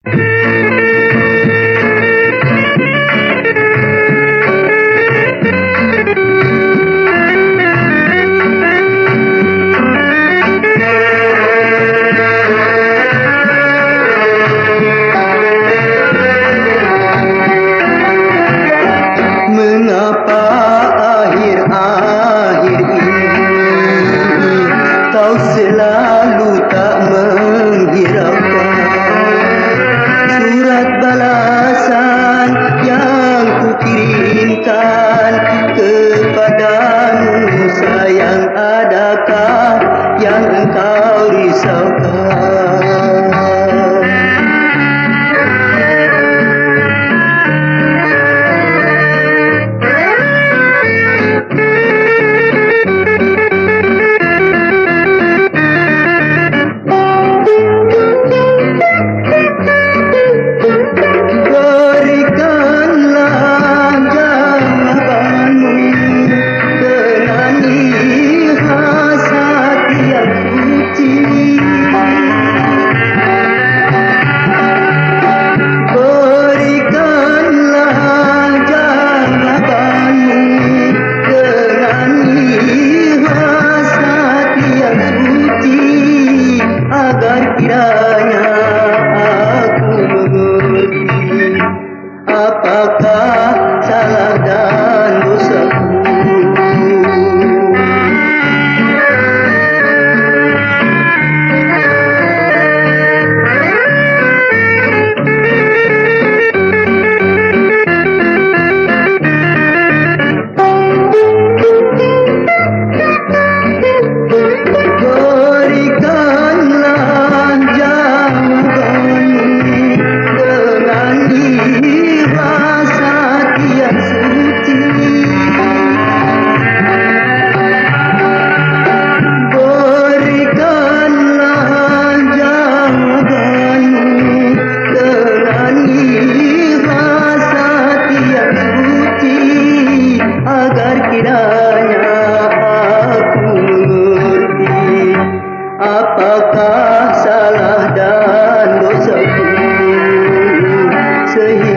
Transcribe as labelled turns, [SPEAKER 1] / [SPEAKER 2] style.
[SPEAKER 1] Mengapa akhir-akhir ini kau selalu tak menghiraukan surat balasan yang kukirimkan kepadamu sayang, adakah yang engkau risaukan? Kiranya aku mengerti apakah salah dan dosaku. Kiranya aku mengerti apakah salah dan dosaku sehingga